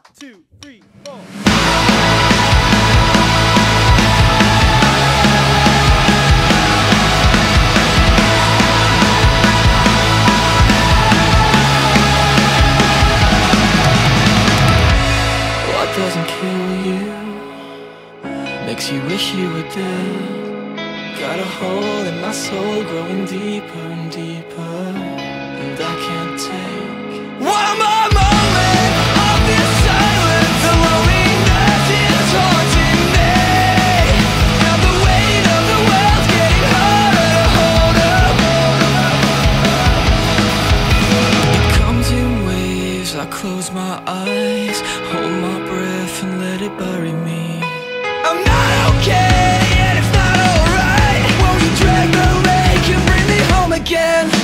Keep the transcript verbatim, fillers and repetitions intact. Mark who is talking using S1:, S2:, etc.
S1: two, three, four.
S2: What doesn't kill you makes you wish you were dead. Got a hole in my soul growing deeper and deeper, and I can't take one more moment of this silence. The loneliness is haunting me, and the weight of the world's getting harder to hold up. It comes in waves, I close my eyes, hold my breath and let it bury me. I'm not okay and it's not alright. Won't you drag the lake and bring me home again?